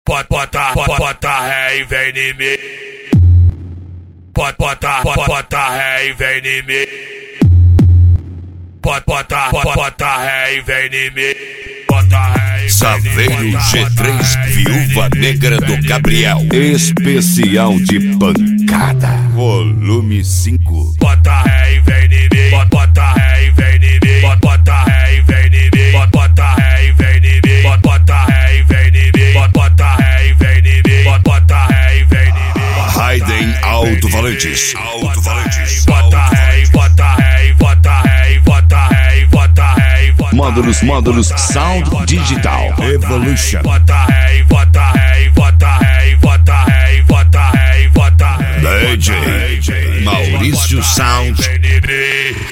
Bota ré e vem em mim. Bota ré e vem em mim. Bota ré e vem em mim. Saveiro G3 Viúva Negra do Gabriel. Especial de pancada. Volume 5. Bota ré e vem em mim. Bota ré e vem em mim. Bota ré e vem em mim. Bota ré e vem em mim. Bota ré e vem em mim. Bota ré e vem em mim. Bota ré e vem em mim. Raiden Alto-Valantes. Bota ré e bota ré e bota ré e bota ré e bota ré e bota. Módulos Sound Digital Evolution. Bota ré e bota ré e bota ré e bota ré e bota ré e bota ré. DJ Maurício Sound.